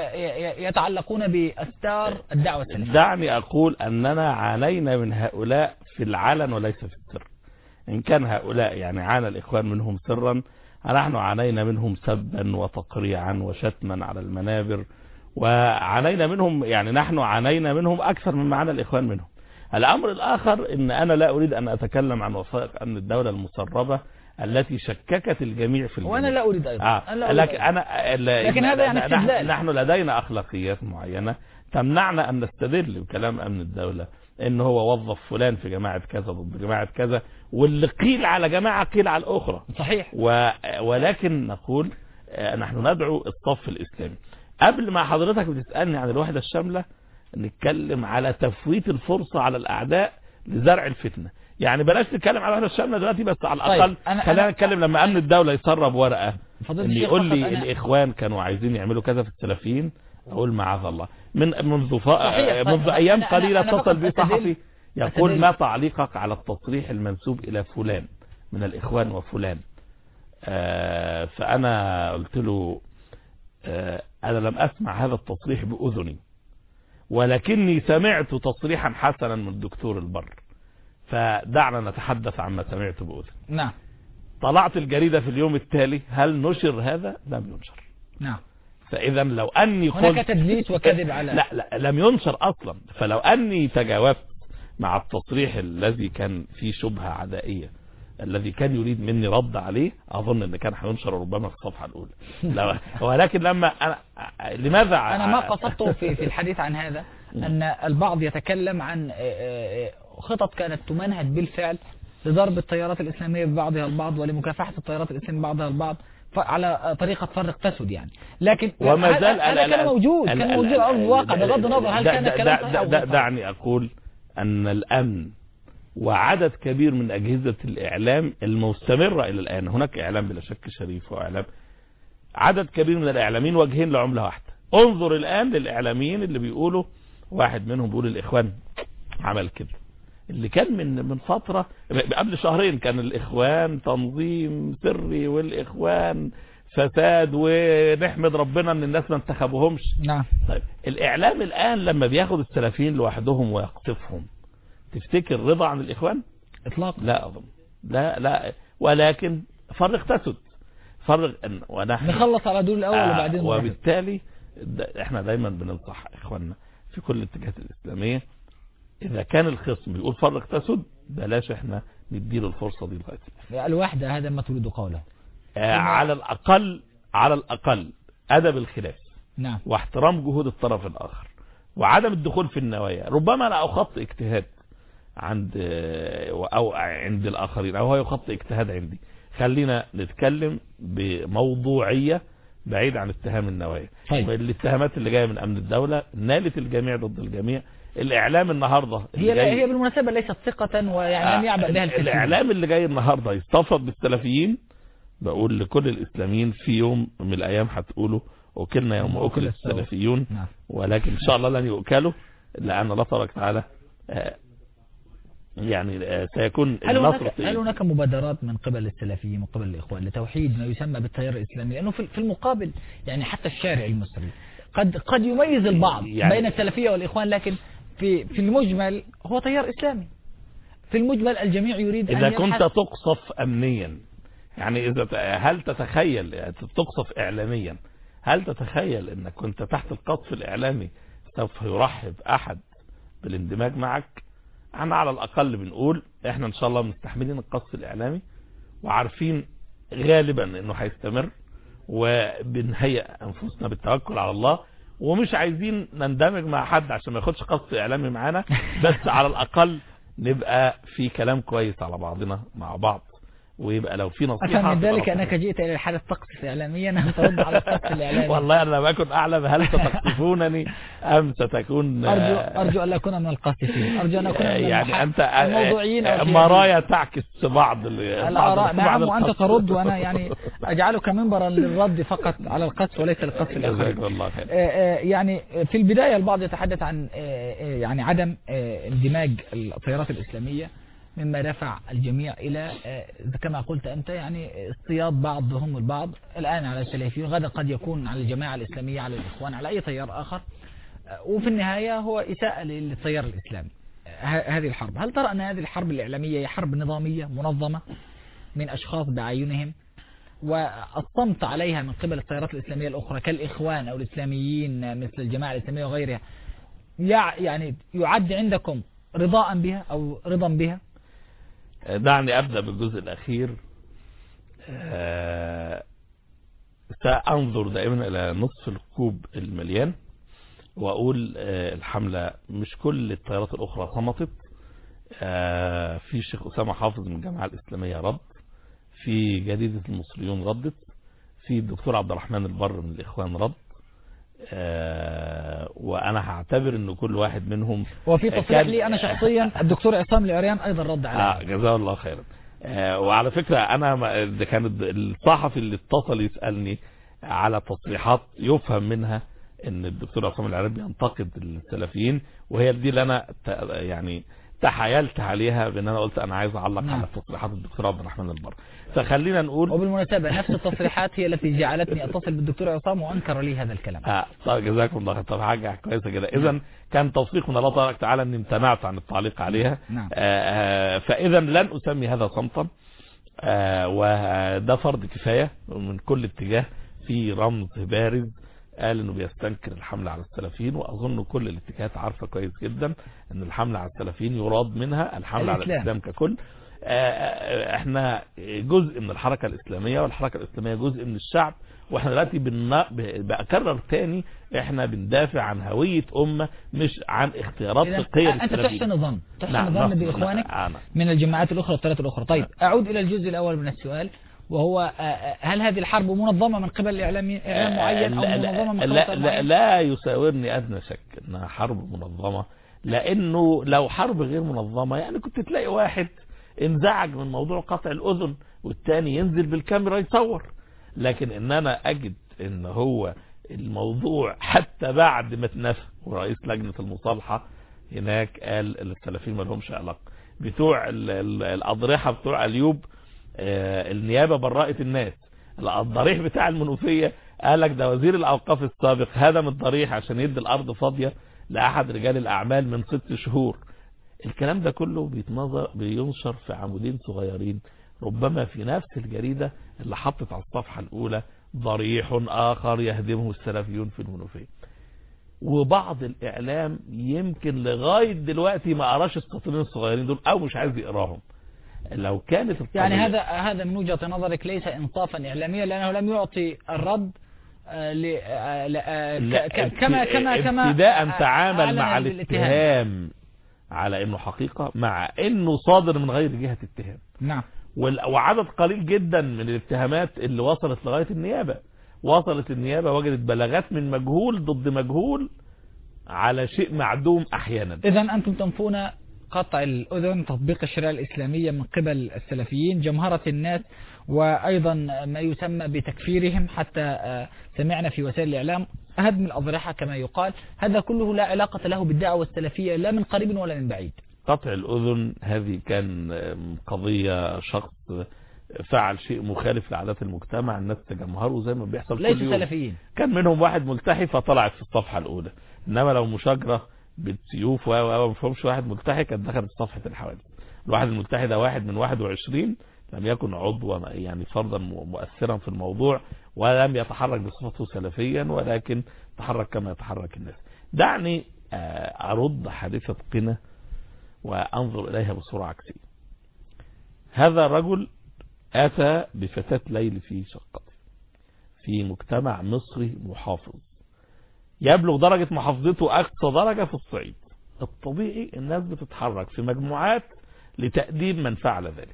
ويتعلقون بأستار الدعوة السلفية. دعني أقول أننا عانينا من هؤلاء في العلن وليس في السر. إن كان هؤلاء يعني عانى الإخوان منهم سرا، نحن عانينا منهم سبا وتقريعا وشتما على المنابر، وعانينا منهم يعني نحن عانينا منهم أكثر مما عانى الإخوان منهم. الأمر الآخر إن أنا لا أريد أن أتكلم عن وثائق أمن الدولة المسربة التي شككت الجميع في الجميع. وأنا لا أريد أيضا. لكن هذا يعني نحن لدينا أخلاقيات معينة تمنعنا أن نستدل بكلام أمن الدولة إن هو وظف فلان في جماعة كذا ضد جماعة كذا، واللي قيل على جماعة قيل على الأخرى. صحيح. ولكن نقول نحن ندعو الصف الإسلامي. قبل ما حضرتك بتسألني عن الوحدة الشاملة نتكلم على تفويت الفرصة على الأعداء لزرع الفتنة. يعني بلاش نتكلم على الوحدة الشاملة دلوقتي، بس على الأقل خلينا نتكلم لما أمن الدولة يسرب ورقة إن يقول لي الإخوان كانوا عايزين يعملوا كذا في السلفيين، أقول معاذ الله. منذ أيام قليلة اتصل بي صحفي يقول ما تعليقك على التصريح المنسوب إلى فلان من الإخوان وفلان؟ فأنا قلت له أنا لم أسمع هذا التصريح بأذني، ولكني سمعت تصريحا حسنا من الدكتور البر، فدعنا نتحدث عما سمعت بأذن. نعم. طلعت الجريدة في اليوم التالي، هل نشر هذا؟ لم ينشر. نعم. فإذا لو أني قلت هناك تدليس وكذب على لا لم ينشر أصلا. فلو أني تجاوبت مع التصريح الذي كان فيه شبهة عدائية الذي كان يريد مني رد عليه، أظن أن كان هينشر ربما في الصفحة الأولى. ولكن لما لماذا أنا ما قصدته في الحديث عن هذا أن البعض يتكلم عن خطط كانت تمنهج بالفعل لضرب التيارات الإسلامية ببعضها البعض ولمكافحة التيارات الإسلامية ببعضها البعض على طريقة فرق تسد يعني. لكن وما زال هذا كان موجود على أرض الواقع بغض النظر هل كان كلام صحيح أو غلط. دعني أقول أن الأمن وعدد كبير من أجهزة الإعلام المستمرة إلى الآن، هناك إعلام بلا شك شريف وإعلام، عدد كبير من الإعلاميين واجهين لعملة واحدة. انظر الآن للإعلاميين اللي بيقولوا، واحد منهم بيقول الإخوان عمل كده، اللي كان من فترة قبل شهرين كان الإخوان تنظيم سري والإخوان فساد ونحمد ربنا ان الناس ما انتخبوهمش. نعم. طيب الإعلام الآن لما بياخد السلفيين لوحدهم ويقصفهم، تفتكر رضا عن الإخوان؟ إطلاقا لا أظن. لا ولكن فرق تسد، فرق ونحن نخلص على دول الأول وبعدين وبالتالي احنا دايما بننصح إخواننا في كل الاتجاهات الإسلامية، إذا كان الخصم يقول فرق تسد بلاش احنا نديله الفرصة دي لغاية الوحدة. هذا ما تريد قوله. على الأقل أدب الخلاف. نعم. واحترام جهود الطرف الآخر وعدم الدخول في النوايا. ربما أنا أخطئ اجتهاد عند الآخرين أو هو يخطئ اجتهاد عندي. خلينا نتكلم بموضوعية بعيد عن اتهام النوايا. طيب. الاتهامات اللي جاية من أمن الدولة نالت الجميع ضد الجميع. الإعلام النهاردة هي بالمناسبة ليست ثقة ويعني لم يعبأ بها الكثير. الإعلام اللي جاي النهاردة يستفرد بالسلفيين. بقول لكل الإسلاميين في يوم من الأيام هتقولوا أكلنا يوم أكل السلفيون. نعم. ولكن إن شاء الله لن يؤكلوا لأن الله تبارك وتعالى يعني سيكون النصر. هل هناك مبادرات من قبل السلفيين ومن قبل الإخوان لتوحيد ما يسمى بالتيار الإسلامي؟ لأنه في المقابل يعني حتى الشارع المصري قد يميز البعض يعني بين السلفية والإخوان، لكن في المجمل هو تيار إسلامي. في المجمل الجميع يريد إذا كنت تقصف أمنيا، يعني هل تتخيل تقصف إعلاميا، هل تتخيل أنك كنت تحت القصف الإعلامي سوف يرحب أحد بالاندماج معك؟ احنا على الأقل بنقول احنا ان شاء الله مستحملين القصف الإعلامي وعارفين غالبا انه هيستمر، وبنهيئ انفسنا بالتوكل على الله، ومش عايزين نندمج مع حد عشان ما ياخدش قصف إعلامي معانا، بس على الأقل نبقى في كلام كويس على بعضنا مع بعض، ويبقى لو في نصيحة. أفهم من ذلك أنك جئت إلى الحدث تقصف إعلاميا أم ترد على القصف الإعلامي؟ والله أنا ما كنت أعلم هل ستقصفونني أم ستكون أرجو أن لا أكون من القاصفين، أرجو أن أكون من يعني أنت الموضوعيين. مرايا تعكس بعض الآراء. نعم، وأنت ترد وأنا يعني أجعلك منبرا للرد فقط على القصف وليس للقصف الآخر. يعني في البداية البعض يتحدث عن يعني عدم اندماج التيارات الإسلامية مما دفع الجميع إلى كما قلت أنت يعني اصطياد بعضهم البعض الآن على السلفيين، غدا قد يكون على الجماعة الإسلامية، على الإخوان، على أي تيار آخر، وفي النهاية هو إساءة للتيار الإسلامي. هذه الحرب، هل ترى أن هذه الحرب الإعلامية هي حرب نظامية منظمة من أشخاص بعينهم والصمت عليها من قبل التيارات الإسلامية الأخرى كالإخوان أو الإسلاميين مثل الجماعة الإسلامية وغيرها، يعني يعد عندكم رضاء بها أو رضا بها؟ دعني أبدأ بالجزء الأخير. سأنظر دائما إلى نصف الكوب المليان وأقول الحملة مش كل التيارات الأخرى صمتت. في الشيخ أسامة حافظ من الجماعة الإسلامية رد، في جريدة المصريون ردت، في الدكتور عبد الرحمن البر من الإخوان رد، وانا هعتبر ان كل واحد منهم. وفي تصريح لي انا شخصيا الدكتور عصام العريان ايضا رد عليه. جزاه الله خيرا. وعلى فكرة انا ده كان الصحفي اللي اتصل يسألني على تصريحات يفهم منها ان الدكتور عصام العريان بينتقد السلفيين، وهي دي اللي انا يعني تحايلت عليها بان انا قلت انا عايز اعلق على تصريحات الدكتور عبد الرحمن البر. فخلينا نقول، وبالمناسبة نفس التصريحات هي التي جعلتني اتصل بالدكتور عصام وانكر لي هذا الكلام. طيب جزاكم الله خير. طب حاجه كويسه كده. اذا كان توثيق من الله تبارك وتعالى اني امتنعت عن التعليق عليها. فاذا لن اسمي هذا صمتا، وده فرض كفايه من كل اتجاه. في رمز بارز قال انه بيستنكر الحملة على السلفيين، واظن كل الاتجاهات عارفة كويس جدا ان الحملة على السلفيين يراد منها الحملة على الاسلام ككل. احنا جزء من الحركة الاسلامية، والحركة الاسلامية جزء من الشعب، واحنا دلوقتي بكرر تاني احنا بندافع عن هوية امة مش عن اختيارات فقهية. انت تحسن ظن باخوانك من الجماعات الاخرى والثلاث الاخرى. طيب اعود الى الجزء الاول من السؤال، وهو هل هذه الحرب منظمة من قبل إعلام معين أو منظمة من قبل لا يساورني أدنى شك أنها حرب منظمة، لأنه لو حرب غير منظمة يعني كنت تلاقي واحد انزعج من موضوع قطع الأذن والتاني ينزل بالكاميرا يصور. لكن ان انا اجد ان هو الموضوع حتى بعد ما اتنفى ورئيس لجنة المصالحة هناك قال السلفيين ما لهمش علاقة، بتوع الأضرحة بتوع اليوب النيابة برأت الناس، الضريح بتاع المنوفية قال لك ده وزير الأوقاف السابق هدم الضريح عشان يدي الأرض فاضية لأحد رجال الأعمال من 6 شهور. الكلام ده كله بينشر في عمودين صغيرين ربما في نفس الجريدة اللي حطت على الصفحة الأولى ضريح آخر يهدمه السلفيون في المنوفية. وبعض الإعلام يمكن لغاية دلوقتي ما قراش السطرين الصغيرين دول أو مش عايز يقراهم. لو كانت يعني هذا من وجهة نظرك ليس إنصافا إعلاميا، لأنه لم يعطي الرد كما ابتداء تعامل مع الاتهام على انه حقيقة، مع انه صادر من غير جهة اتهام. نعم. وعدد قليل جدا من الاتهامات اللي وصلت لغاية النيابة. وصلت النيابة وجدت بلاغات من مجهول ضد مجهول على شيء معدوم احيانا. اذا انتم تنفون قطع الأذن، تطبيق الشريعة الإسلامية من قبل السلفيين، جمهرة الناس، وأيضا ما يسمى بتكفيرهم، حتى سمعنا في وسائل الإعلام هدم الأضرحة كما يقال. هذا كله لا علاقة له بالدعوة السلفية لا من قريب ولا من بعيد. قطع الأذن هذه كان قضية شخص فعل شيء مخالف لعادات المجتمع، الناس تجمهروا زي ما بيحصل كل يوم. ليسوا سلفيين، كان منهم واحد ملتحي فطلعت في الصفحة الأولى، إنما لو مشاجرة بالسيوف ما فهمش واحد ملتحي كان دخل في صفحة الحوادث. الواحد الملتحي ده واحد من 21 لم يكن عضوا يعني فردا مؤثرا في الموضوع، ولم يتحرك بصفته سلفيا، ولكن تحرك كما يتحرك الناس. دعني أرد حادثة قنا وأنظر إليها بصورة عكسية. هذا الرجل أتى بفتاة ليل في شقته في مجتمع مصري محافظ، يبلغ درجة محافظته أقصى درجة في الصعيد. الطبيعي الناس بتتحرك في مجموعات لتقديم من فعل ذلك.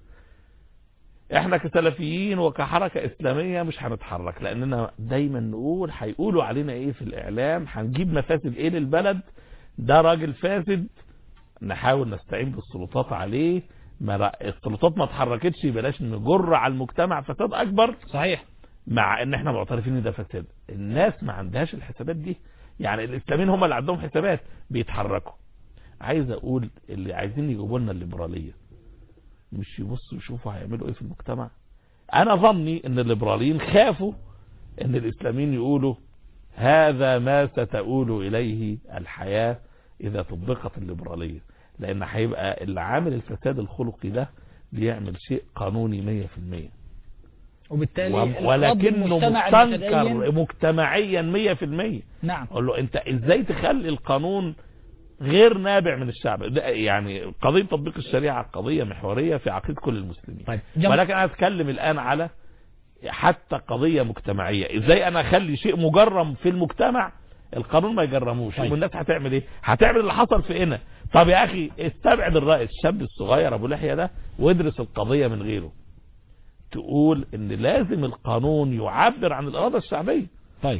احنا كسلفيين وكحركة إسلامية مش هنتحرك، لأننا دايما نقول هيقولوا علينا ايه في الإعلام، هنجيب مفاسد ايه للبلد، ده راجل فاسد، نحاول نستعين بالسلطات عليه. السلطات ما اتحركتش بلاش نجر على المجتمع فساد أكبر. صحيح، مع ان احنا معترفين ان ده فساد. الناس ما عندهاش الحسابات دي، يعني الاسلاميين هم اللي عندهم حسابات بيتحركوا. عايز اقول اللي عايزين يجيبوا لنا الليبراليه مش يبصوا يشوفوا هيعملوا ايه في المجتمع. انا ظني ان الليبراليين خافوا ان الاسلاميين يقولوا هذا ما ستؤول اليه الحياه اذا طبقت الليبراليه، لان هيبقى اللي عامل الفساد الخلقي ده بيعمل شيء قانوني 100%، وبالتالي ولكنه مستنكر مجتمعيا 100%. نعم. اقول له انت ازاي تخلي القانون غير نابع من الشعب؟ ده يعني قضية تطبيق الشريعة قضية محورية في عقيدة كل المسلمين. طيب. ولكن انا اتكلم الان على حتى قضية مجتمعية، ازاي انا اخلي شيء مجرم في المجتمع القانون ما يجرموش. طيب. والناس هتعمل ايه؟ هتعمل اللي حصل في هنا. طب يا اخي استبعد الرأي الشاب الصغير ابو لحية ده وادرس القضية من غيره، تقول ان لازم القانون يعبر عن الإرادة الشعبية. طيب.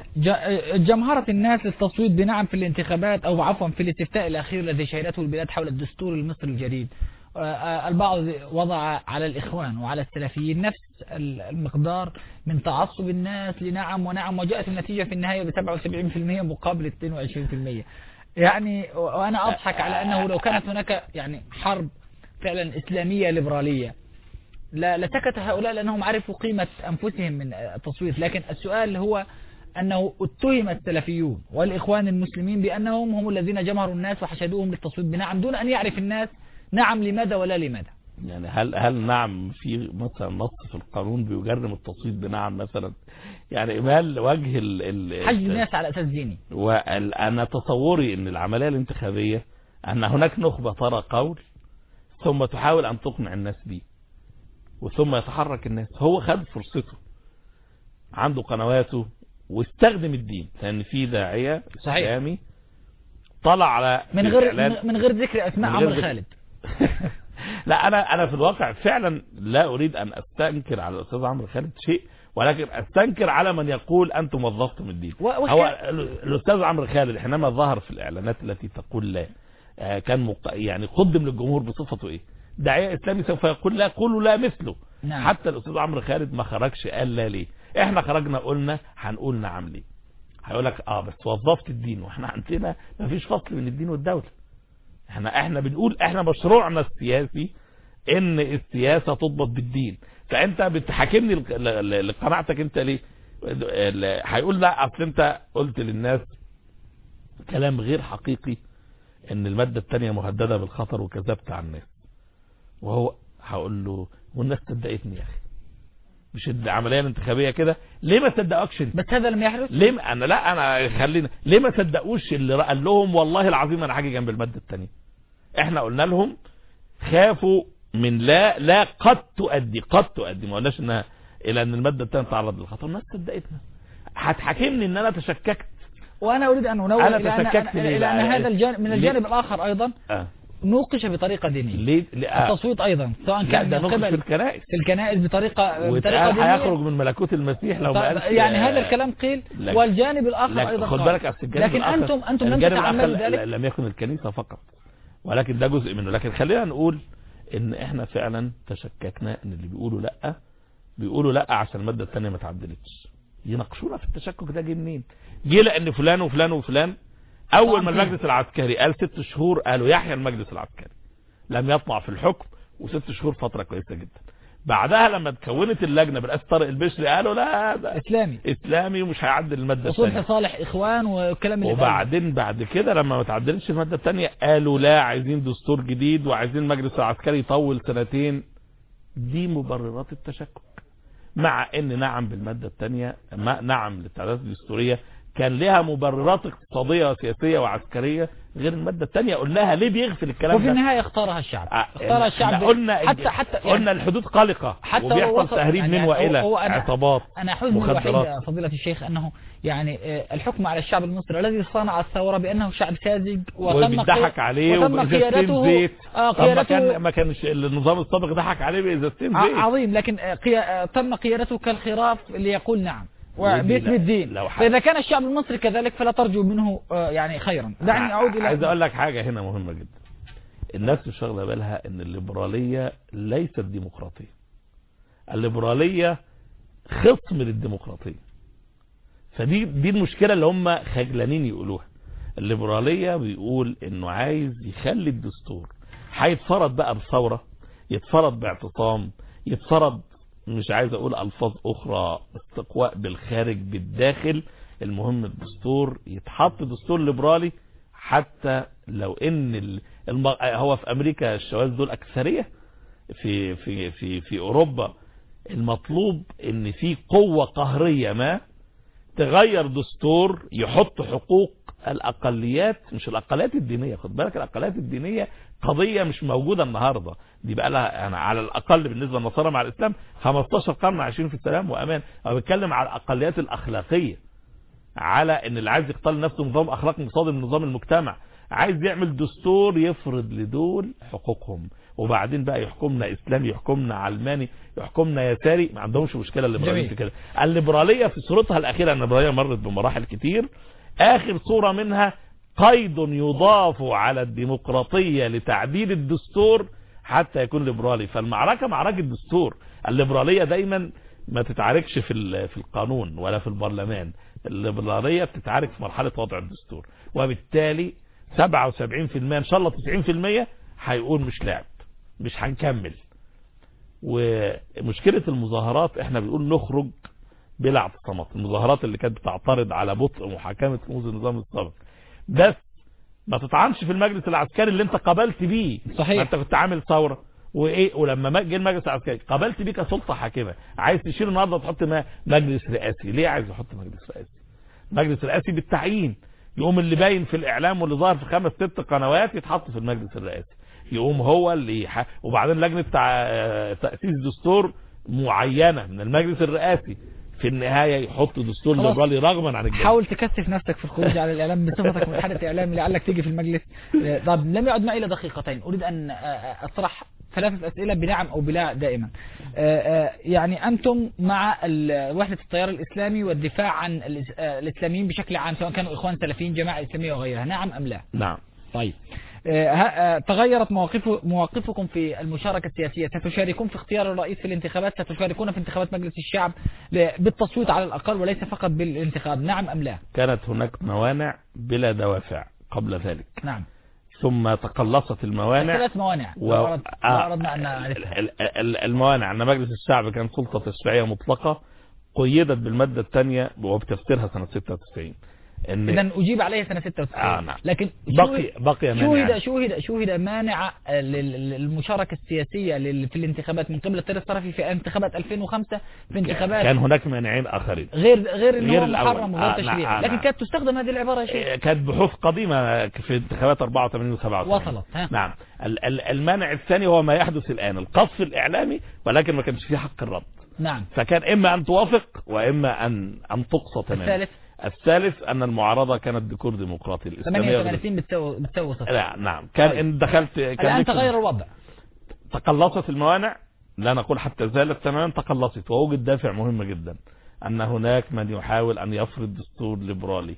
جمهرة الناس للتصويت بنعم في الانتخابات او عفوا في الاستفتاء الاخير الذي شهدته البلاد حول الدستور المصري الجديد. البعض وضع على الإخوان وعلى السلفيين نفس المقدار من تعصب الناس لنعم ونعم، وجاءت النتيجة في النهاية ب 77% مقابل 22%. يعني وأنا أضحك على أنه لو كانت هناك يعني حرب فعلا إسلامية ليبرالية لسكت هؤلاء لأنهم عرفوا قيمة أنفسهم من التصويت. لكن السؤال هو أنه اتهم السلفيون والإخوان المسلمين بأنهم هم الذين جمهروا الناس وحشدوهم للتصويت بنعم دون أن يعرف الناس نعم لماذا ولا لماذا. يعني هل نعم في مثلا نص في القانون بيجرم التصويت بنعم مثلا؟ يعني ما وجه حشد الناس على أساس ديني؟ وأنا تصوري أن العملية الانتخابية أن هناك نخبة ترى قول ثم تحاول أن تقنع الناس به وثم يتحرك الناس. هو خد فرصته، عنده قنواته واستخدم الدين، لأن في داعية إسلامي طلع على من غير ذكر أسماء عمرو خالد. لا أنا في الواقع فعلا لا أريد أن أستنكر على الأستاذ عمرو خالد شيء، ولكن أستنكر على من يقول أنتم وظفتم الدين. هو الأستاذ عمرو خالد حينما ظهر في الإعلانات التي تقول لا كان يعني قدم للجمهور بصفته إيه؟ داعية إسلامي سوف يقول لا، قولوا لا مثله. نعم. حتى الأستاذ عمرو خالد ما خرجش قال لا ليه؟ احنا خرجنا قلنا هنقول نعم ليه؟ هيقول لك بس وظفت الدين، واحنا عندنا ما فيش فصل بين الدين والدولة. احنا بنقول احنا مشروعنا السياسي ان السياسة تضبط بالدين. فانت بتحاكمني لقناعتك انت ليه؟ هيقول لا اصل انت قلت للناس كلام غير حقيقي ان المادة الثانية مهددة بالخطر وكذبت على الناس. وهو هقول له والناس صدقتني يا اخي، مش العمليه الانتخابيه كده؟ ليه ما صدقوكش انت؟ بس هذا لم يحدث. ليه انا خلينا ليه ما صدقوش اللي قال لهم والله العظيم انا هاجي جنب الماده الثانيه؟ احنا قلنا لهم خافوا من لا قد تؤدي ما قلناش انها الى ان الماده الثانيه تعرض للخطر. الناس صدقتنا. هتحاكمني ان انا تشككت؟ وانا اريد ان انوه الى ان هذا الجانب من الجانب الاخر ايضا نوقش بطريقة دينية. ليه؟ التصويت أيضا سواء كان ده نوقش في الكنائس بطريقة دينية. هيخرج من ملكوت المسيح لو ما قالش يعني هذا الكلام قيل. والجانب الآخر أيضا خد بالك لكن أنتم لم تتعملوا ذلك. لم يكن الكنيسة فقط، ولكن ده جزء منه. لكن خلينا نقول إن إحنا فعلا تشككنا إن اللي بيقولوا لا عشان المادة الثانية ما تعدلتش. يناقشونا في التشكك ده جه منين؟ جه لأن فلان وفلان وفلان اول ما المجلس العسكري قال 6 شهور قالوا يحيى المجلس العسكري، لم يطلع في الحكم، و6 شهور فترة كويسة جدا. بعدها لما اتكونت اللجنة برئاسة طارق البشري قالوا لا ده اسلامي ومش هيعدل المادة الثانية، وصلح صالح اخوان والكلام اللي وبعدين بعد كده لما ما تعدلش المادة الثانية قالوا لا عايزين دستور جديد وعايزين المجلس العسكري يطول 2 سنين. دي مبررات التشكك، مع ان نعم بالمادة الثانية، نعم للتعديلات الدستورية كان لها مبررات اقتصادية وسياسية وعسكرية غير المادة الثانية. قلناها ليه بيغفل الكلام ده؟ وفي النهاية اختارها الشعب. قلنا الحدود قلقة وبيحصل تهريب من والى عصابات. انا حزني الوحيد فضيلة الشيخ انه يعني الحكم على الشعب المصري الذي صنع الثورة بأنه شعب ساذج وبيضحك عليه وبإزازتين زيت. ما كانش النظام السابق ضحك عليه بإزازتين زيت عظيم، لكن تم قيادته كالخراف اللي يقول نعم باسم الدين. فإذا كان الشعب المصري كذلك فلا ترجو منه يعني خيرا. دعني أعود إلى عايز أقول لك حاجة هنا مهمة جدا. الناس مش واخده بالها إن الليبرالية ليست ديمقراطية. الليبرالية خصم للديمقراطية. فدي المشكلة اللي هم خجلانين يقولوها. الليبرالية بيقول إنه عايز يخلي الدستور هيتفرض بقى بثورة، يتفرض باعتصام، يتفرض مش عايز اقول الفاظ اخرى، استقواء بالخارج بالداخل. المهم الدستور يتحط دستور ليبرالي، حتى لو ان هو في امريكا الشواذ دول اكثرية، في اوروبا المطلوب ان في قوة قهرية ما تغير دستور يحط حقوق الاقليات، مش الاقليات الدينية. خد بالك الاقليات الدينية قضية مش موجودة النهاردة، دي بقى لها يعني على الاقل بالنسبة للنصارى مع الاسلام 15 قرن عايشين في السلام وامان. او بيتكلم على الاقليات الاخلاقية، على ان اللي عايز يختار لنفسه نظام اخلاقي مصادم من نظام المجتمع، عايز يعمل دستور يفرض لدول حقوقهم، وبعدين بقى يحكمنا اسلامي، يحكمنا علماني، يحكمنا يساري. ما عندهمش مشكلة الليبرالية في كده. الليبرالية في صورتها الاخيرة، الليبرالية مرت بمراحل كتير، اخر صورة منها قيد يضاف على الديمقراطية لتعديل الدستور حتى يكون ليبرالي. فالمعركة معركة دستور. الليبرالية دايما ما تتعاركش في القانون ولا في البرلمان، الليبرالية بتتعارك في مرحلة وضع الدستور. وبالتالي 77% ان شاء الله 90% هيقول مش لعب، مش هنكمل. ومشكلة المظاهرات احنا بنقول نخرج بلا اعتصامات. المظاهرات اللي كانت بتعترض على بطء محاكمة رموز النظام السابق، بس ما تطعنش في المجلس العسكري اللي انت قابلت بيه. صحيح. ما انت كنت عامل ثورة وايه، ولما جه المجلس العسكري قابلت بيه كسلطة حاكمة، عايز تشيل النهارده تحط مجلس رئاسي. ليه عايز يحط مجلس رئاسي؟ مجلس رئاسي بالتعيين، يقوم اللي باين في الاعلام واللي ظاهر في 5-6 قنوات يتحط في المجلس الرئاسي، يقوم هو اللي وبعدين لجنة تأسيس دستور معينة من المجلس الرئاسي في النهاية يحط دستور ليبرالي رغما عن الجميع. حاول تكثف نفسك في الخروج على الإعلام بصفتك متحدث إعلامي لعلك تيجي في المجلس. طب لم يعد معي إلا دقيقتين، أريد أن أطرح 3 أسئلة بنعم أو بلا دائما. يعني أنتم مع وحدة التيار الإسلامي والدفاع عن الإسلاميين بشكل عام، سواء كانوا إخوان سلفيين جماعة إسلامية وغيرها، نعم أم لا؟ نعم. طيب تغيرت مواقفكم في المشاركة السياسية، ستشاركون في اختيار الرئيس في الانتخابات، ستشاركون في انتخابات مجلس الشعب بالتصويت على الأقل وليس فقط بالانتخاب، نعم أم لا؟ كانت هناك موانع بلا دوافع قبل ذلك. نعم. ثم تقلصت الموانع. 3 موانع أردنا أن نعرفها. الموانع أن مجلس الشعب كان سلطة تشريعية مطلقة قيدت بالمادة الثانية وبتفسيرها سنة 96. إذن أجيب عليها سنة 96. نعم. لكن بقي مانع. شوهد مانع للمشاركة السياسية في الانتخابات من قبل التيار السلفي في انتخابات 2005 في انتخابات. كان هناك مانعين آخرين غير إنه محرم وغير تشريع. لكن كانت تستخدم هذه العبارة يا شيخ. كانت بحوث قديمة في انتخابات 84 و87 وصلت. نعم. المانع الثاني هو ما يحدث الآن، القصف الإعلامي، ولكن ما كانش فيه حق الرد. نعم. فكان إما أن توافق وإما أن تقصى تماما. الثالث أن المعارضة كانت ديكور ديمقراطي الإسلامية 38 بتساوي صفر. لا نعم. كان طيب. إن دخلت الآن تغير الوضع، تقلصت الموانع، لا نقول حتى زالت تماما، تقلصت. ووجد دافع مهم جدا أن هناك من يحاول أن يفرض دستور ليبرالي،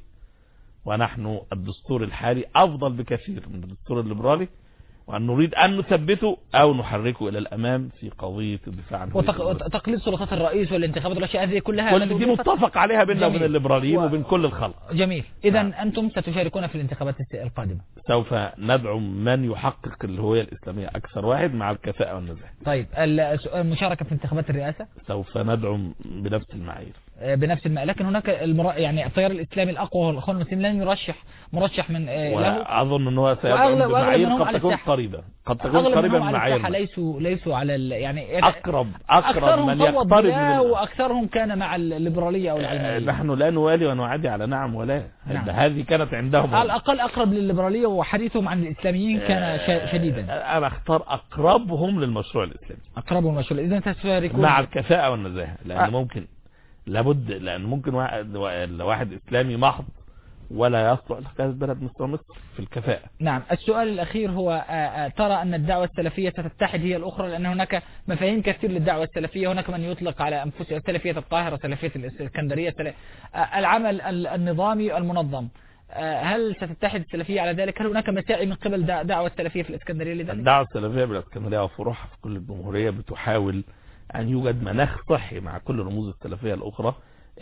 ونحن الدستور الحالي أفضل بكثير من الدستور الليبرالي، وأن نريد أن نثبته أو نحركه إلى الأمام في قضية الدفاع عن وتقليد سلطات الرئيس والانتخابات والأشياء هذه كلها دي متفق عليها بيننا وبين الليبراليين وبين كل الخلق. جميل. إذا أنتم ستشاركون في الانتخابات القادمة. سوف ندعم من يحقق الهوية الإسلامية أكثر واحد مع الكفاءة والنزاهة. طيب المشاركة في انتخابات الرئاسة سوف ندعم بنفس المعايير. لكن هناك يعني التيار الإسلامي الأقوى والإخوان المسلمين لن يرشح مرشح من له، أظن أنه سيدعم بمعايير قد تكون قريبة، من معايير ليسوا على يعني أقرب من يقترب من وأكثرهم كان مع الليبرالية أو العلمانية. نحن لا نوالي ونعادي على نعم ولا. نعم. هذه كانت عندهم على الأقل أقرب للليبرالية، وحديثهم عن الإسلاميين كان شديدا. أنا أختار أقربهم للمشروع الإسلامي. أقربهم للمشروع. إذا تشاركون مع الكفاءة والنزاهة، لأن ممكن لابد، لأن ممكن واحد إسلامي محض ولا يصلح لهذا البلد مثل مصر في الكفاءة. نعم. السؤال الأخير هو ترى أن الدعوة السلفية ستتحد هي الأخرى؟ لأن هناك مفاهيم كثير للدعوة السلفية، هناك من يطلق على أنفسها سلفية القاهرة، سلفية الإسكندرية، العمل النظامي المنظم. هل ستتحد السلفية على ذلك؟ هل هناك مساعي من قبل دعوة السلفية في الإسكندرية لذلك؟ الدعوة السلفية بالإسكندرية وفروعها في كل الجمهورية بتحاول أن يوجد مناخ صحي مع كل رموز السلفية الأخرى.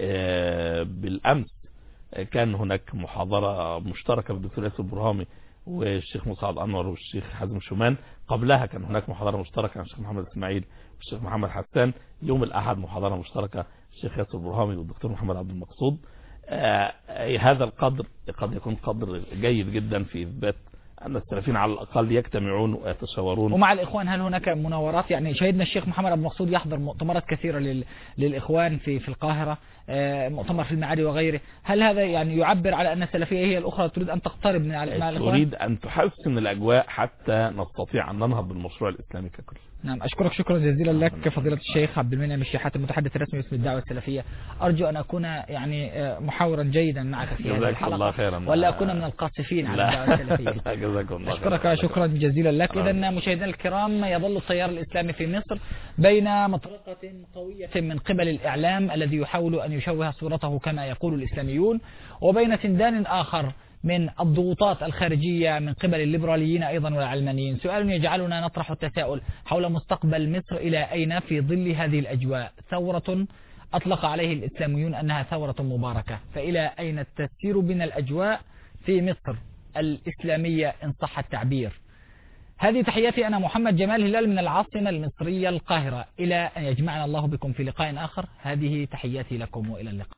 بالأمس كان هناك محاضرة مشتركة بالدكتور ياسر برهامي والشيخ مسعد أنور والشيخ حازم شومان. قبلها كان هناك محاضرة مشتركة عن الشيخ محمد اسماعيل والشيخ محمد حسان. يوم الأحد محاضرة مشتركة الشيخ ياسر برهامي والدكتور محمد عبد المقصود. هذا القدر قد يكون قدر جيد جدا في إثبات أن السلفيين على الأقل يجتمعون ويتشاورون. ومع الإخوان هل هناك مناورات؟ يعني شهدنا الشيخ محمد عبد المقصود يحضر مؤتمرات كثيرة للإخوان في القاهرة، مؤتمر في المعادي وغيره. هل هذا يعني يعبر على أن السلفية هي الأخرى تريد أن تقترب مع الإخوان؟ تريد أن تحسن الأجواء حتى نستطيع أن ننهض بالمشروع الإسلامي ككل. نعم. أشكرك شكرا جزيلا لك فضيلة الشيخ عبد المنعم الشحات، المتحدث الرسمي باسم الدعوة السلفية. أرجو أن أكون يعني محاورا جيدا معك في هذه الحلقة ولا أكون من القاصفين على الدعوة السلفية. أشكرك شكرا جزيلا لك. إذن مشاهدينا الكرام، يظل التيار الإسلامي في مصر بين مطرقة قوية من قبل الإعلام الذي يحاول أن يشوه صورته كما يقول الإسلاميون، وبين سندان آخر من الضغوطات الخارجية من قبل الليبراليين أيضا والعلمانيين. سؤال يجعلنا نطرح التساؤل حول مستقبل مصر إلى أين في ظل هذه الأجواء. ثورة أطلق عليه الإسلاميون أنها ثورة مباركة، فإلى أين تسير بنا الأجواء في مصر الإسلامية إن صح التعبير. هذه تحياتي، أنا محمد جمال هلال من العاصمة المصرية القاهرة، إلى أن يجمعنا الله بكم في لقاء آخر. هذه تحياتي لكم وإلى اللقاء.